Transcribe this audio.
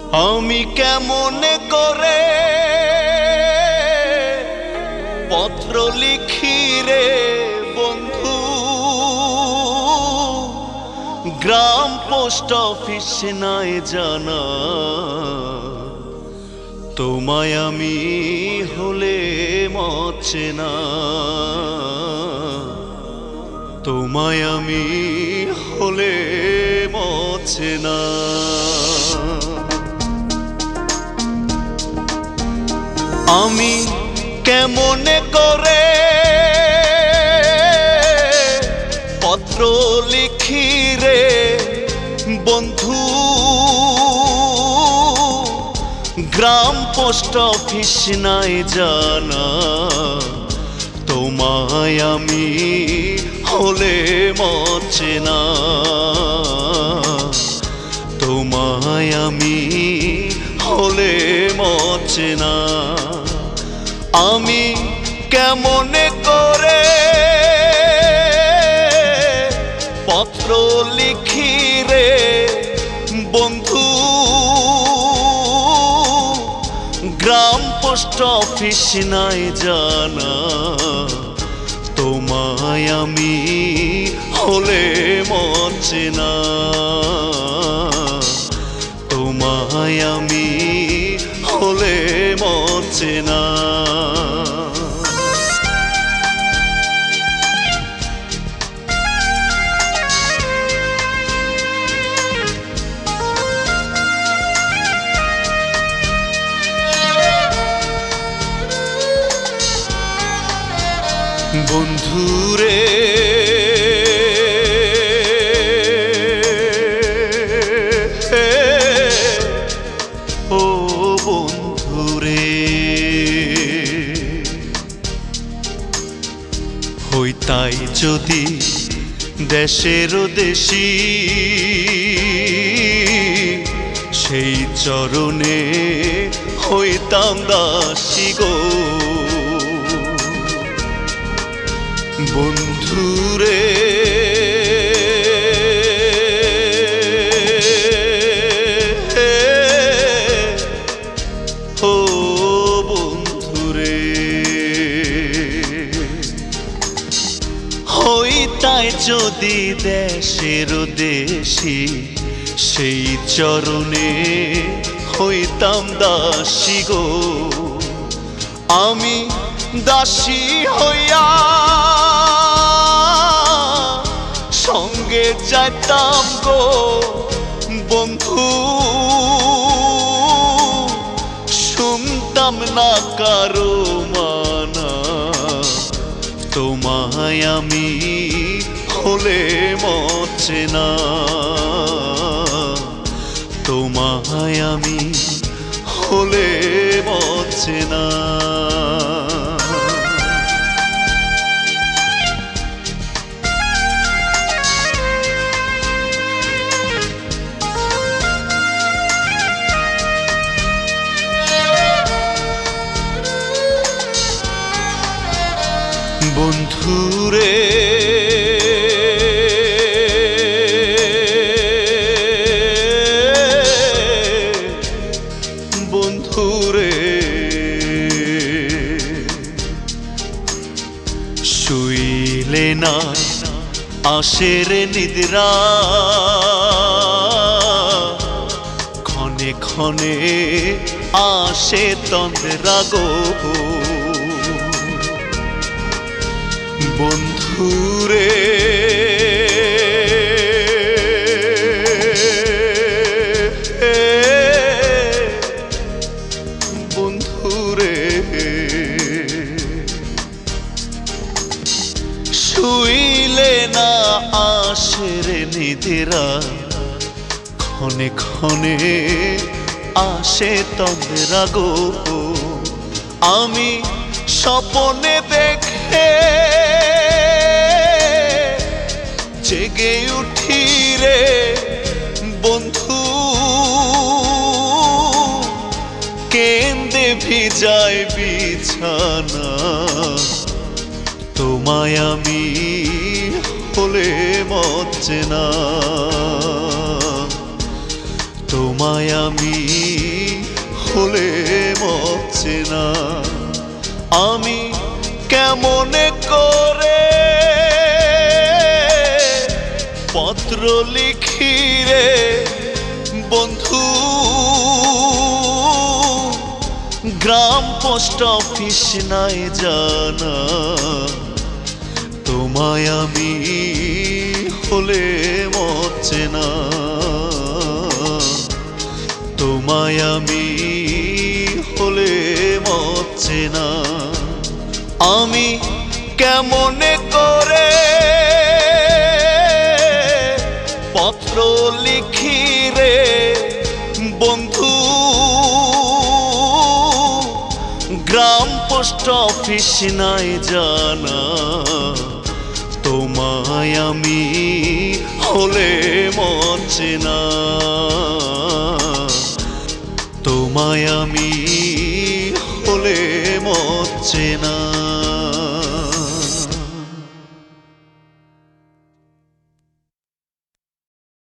আমি কেমনে করে পত্র লিখি রে বন্ধু, গ্রাম পোস্ট অফিস নাই জানা, তোমায় আমি হলে মরছে না, তোমায় আমি হলে মরছে না। আমি কেমনে করে পত্র লিখি রে বন্ধু, গ্রাম পোস্ট অফিস নাই জানা, তোমায় আমি হলে মরছে না, তোমায় আমি হলে মরছে না। আমি কেমনে করে পত্র লিখি রে বন্ধু, গ্রাম পোস্ট অফিস নাই জানা, তোমায় আমি হলে মরছে না, তোমায় আমি হলে মরছে না। বন্ধুরে ও বন্ধুরে, হইতাই যদি দেশের দেশি, সেই চরণে হইতাম দাসী গো বন্ধুরে। ও বন্ধুরে, হইতাই যদি দেশের দেশি, সেই চরণে হইতাম দাসী গো। আমি দাসী হইয়া সঙ্গে যাইতাম গো বন্ধু, শুনতাম না কারো মানা, তোমায় আমি হলে মরছে না, তোমায় আমি হলে মরছে না। বন্ধুরে বন্ধুরে, শুইলে না আসের নিদ্রা, ক্ষণে ক্ষণে আসে তন্দ্রা গো বন্ধুরে। বন্ধুরে শুইলে না আসের নিদ্রা, ক্ষণে ক্ষণে আসে তন্দ্রা গো। আমি স্বপ্নে দেখে জেগে উঠি রে বন্ধু, কেন্দে ভিজায় বিছানা, তোমায় আমি হলে মরছে না, তোমায় আমি হলে মরছে না। আমি কেমনে করে পত্র লিখি রে বন্ধু, গ্রাম পোস্ট অফিস নাই জানা, তোমায় আমি হলে মরছে না, তোমায় আমি হলে মরছে না। আমি কেমনে করে পত্র লিখি রে বন্ধু, গ্রাম পোস্ট অফিস নাই জানা, তোমায় আমি হলে মরছে না, তোমায় আমি হলে মরছে না।